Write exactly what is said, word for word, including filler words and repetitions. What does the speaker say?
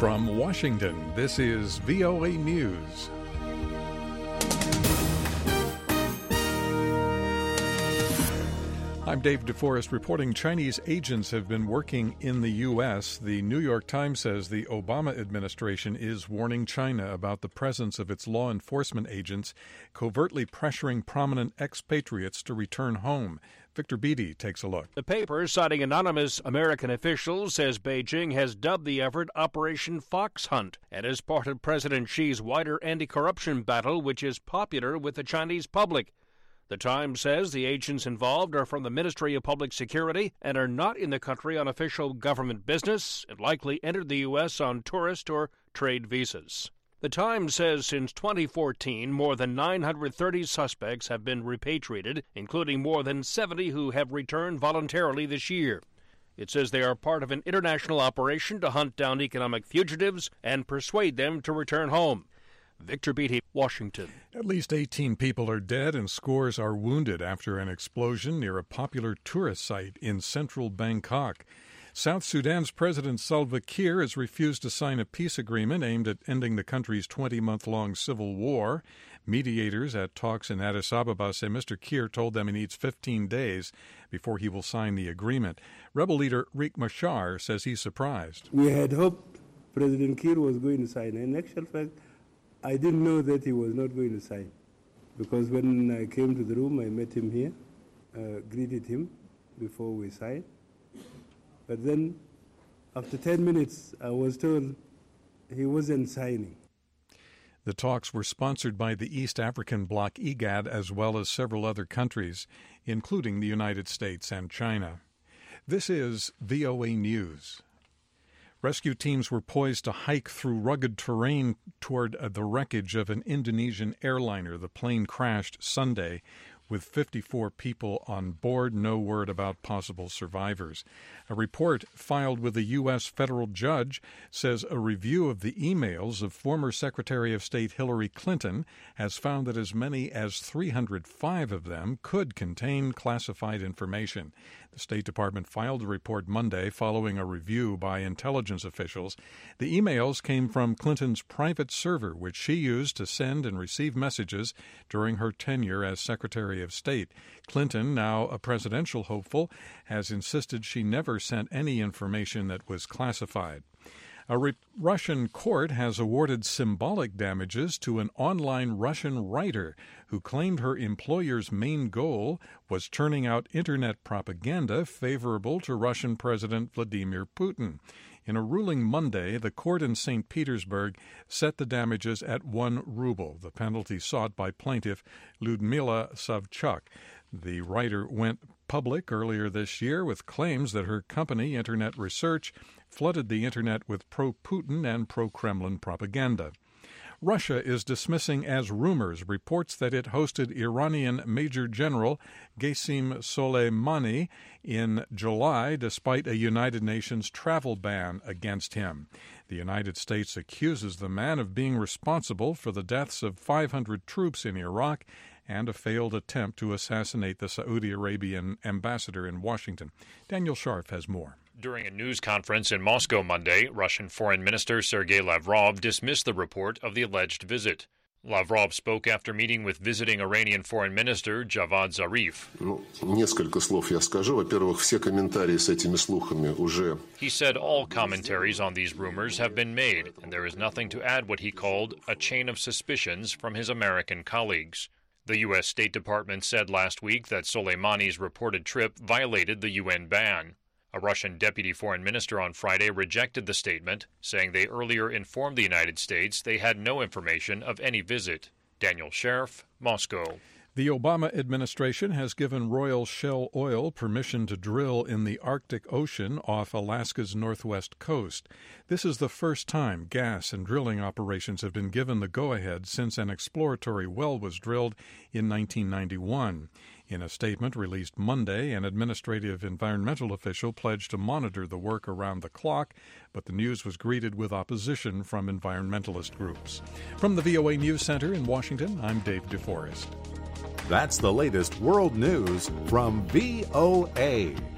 From Washington, this is V O A News. I'm Dave DeForest reporting Chinese agents have been working in the U S. The New York Times says the Obama administration is warning China about the presence of its law enforcement agents covertly pressuring prominent expatriates to return home. Victor Beattie takes a look. The paper, citing anonymous American officials, says Beijing has dubbed the effort Operation Fox Hunt and is part of President Xi's wider anti-corruption battle, which is popular with the Chinese public. The Times says the agents involved are from the Ministry of Public Security and are not in the country on official government business and likely entered the U S on tourist or trade visas. The Times says since twenty fourteen, more than nine hundred thirty suspects have been repatriated, including more than seventy who have returned voluntarily this year. It says they are part of an international operation to hunt down economic fugitives and persuade them to return home. Victor Beattie, Washington. At least eighteen people are dead and scores are wounded after an explosion near a popular tourist site in central Bangkok. South Sudan's President Salva Kiir has refused to sign a peace agreement aimed at ending the country's twenty-month-long civil war. Mediators at talks in Addis Ababa say Mister Kiir told them he needs fifteen days before he will sign the agreement. Rebel leader Riek Machar says he's surprised. We had hoped President Kiir was going to sign. In actual fact, I didn't know that he was not going to sign, because when I came to the room, I met him here, uh, greeted him before we signed. But then, after ten minutes, I was told he wasn't signing. The talks were sponsored by the East African bloc IGAD as well as several other countries, including the United States and China. This is V O A News. Rescue teams were poised to hike through rugged terrain toward the wreckage of an Indonesian airliner. The plane crashed Sunday with fifty-four people on board. No word about possible survivors. A report filed with a U S federal judge says a review of the emails of former Secretary of State Hillary Clinton has found that as many as three hundred five of them could contain classified information. The State Department filed the report Monday following a review by intelligence officials. The emails came from Clinton's private server, which she used to send and receive messages during her tenure as Secretary of State. Clinton, now a presidential hopeful, has insisted she never sent any information that was classified. A re- Russian court has awarded symbolic damages to an online Russian writer who claimed her employer's main goal was turning out Internet propaganda favorable to Russian President Vladimir Putin. In a ruling Monday, the court in Saint Petersburg set the damages at one ruble, the penalty sought by plaintiff Lyudmila Savchuk. The writer went public earlier this year with claims that her company, Internet Research, flooded the Internet with pro-Putin and pro-Kremlin propaganda. Russia is dismissing as rumors reports that it hosted Iranian Major General Qasem Soleimani in July despite a United Nations travel ban against him. The United States accuses the man of being responsible for the deaths of five hundred troops in Iraq and a failed attempt to assassinate the Saudi Arabian ambassador in Washington. Daniel Scharf has more. During a news conference in Moscow Monday, Russian Foreign Minister Sergei Lavrov dismissed the report of the alleged visit. Lavrov spoke after meeting with visiting Iranian Foreign Minister Javad Zarif. He said all commentaries on these rumors have been made, and there is nothing to add what he called a chain of suspicions from his American colleagues. The U S State Department said last week that Soleimani's reported trip violated the U N ban. A Russian deputy foreign minister on Friday rejected the statement, saying they earlier informed the United States they had no information of any visit. Daniel Sheriff, Moscow. The Obama administration has given Royal Shell Oil permission to drill in the Arctic Ocean off Alaska's northwest coast. This is the first time gas and drilling operations have been given the go-ahead since an exploratory well was drilled in nineteen ninety-one. In a statement released Monday, an administrative environmental official pledged to monitor the work around the clock, but the news was greeted with opposition from environmentalist groups. From the V O A News Center in Washington, I'm Dave DeForest. That's the latest world news from V O A.